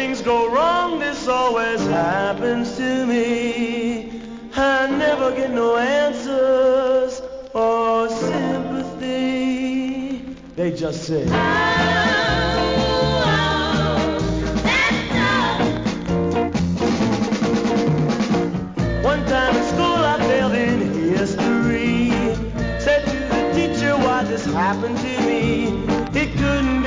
things go wrong, this always happens to me. I never get no answers or sympathy. They just say, one time in school I failed in history. Said to the teacher, why this happened to me? He couldn't